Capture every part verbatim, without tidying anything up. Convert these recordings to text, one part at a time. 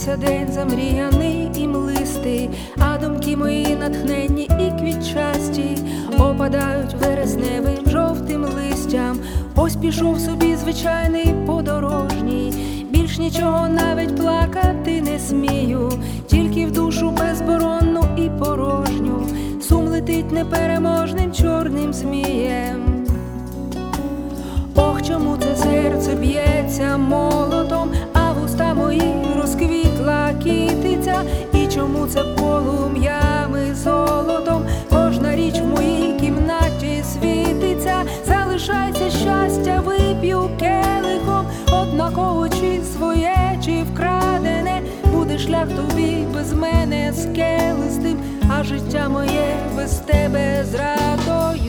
Зажурився день замріяний і млистий, а думки мої натхненні і квітчасті опадають вересневим жовтим листям. Ось пішов собі звичайний подорожній, більш нічого навіть плакати не смію, тільки в душу безборонну і порожню сум летить непереможним чорним змієм. Ох, чому це серце б'ється молотом, а вуста мої розквітла кітиця, і чому це полум'ями золотом кожна річ в моїй кімнаті світиться. Залишається щастя, вип'ю келихом, однаково чи своє, чи вкрадене, буде шлях тобі без мене скелистим, а життя моє без тебе зрадою.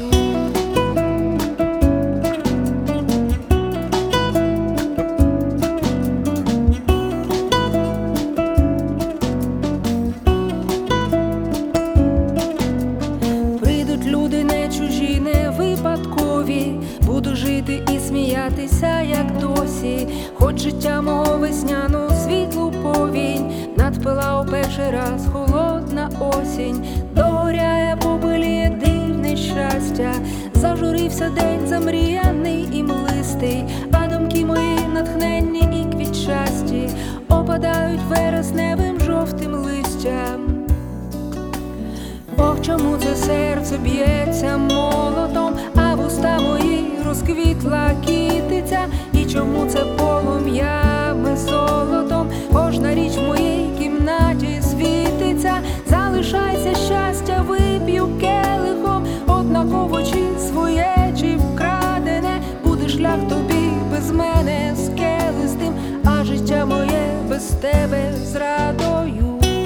Люди не чужі, не випадкові, буду жити і сміятися, як досі. Хоч життя мого весняну світлу повінь надпила у перший раз холодна осінь, догоряє, побиліє дивне щастя. Зажурився день замріяний і млистий, а думки мої натхненні і квітчасті опадають вересневим жовтим листям. Ох, чому це серце б'ється молотом, а вуста мої розквітла кітиця, і чому це полум'ями золотом кожна річ в моїй кімнаті світиться. Залишається щастя, вип'ю келихом, однаково чи своє, чи вкрадене, буде шлях тобі без мене скелистим, а життя моє без тебе зрадою.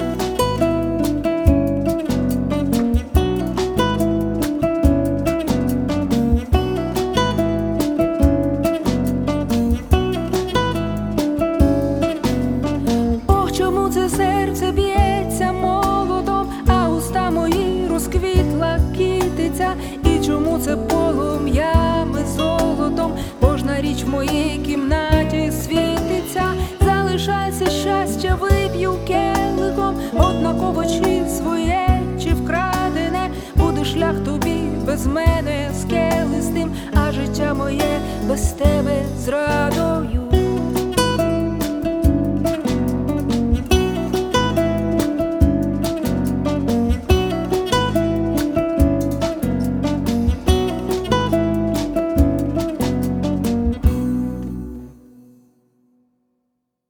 Серце б'ється молотом, а уста мої розквітла кітиця, і чому це полум'ями золотом кожна річ в моїй кімнаті світиться. Залишається щастя, вип'ю келихом, однаково чи своє, чи вкрадене, буде шлях тобі без мене скелистим, а життя моє без тебе зрадою.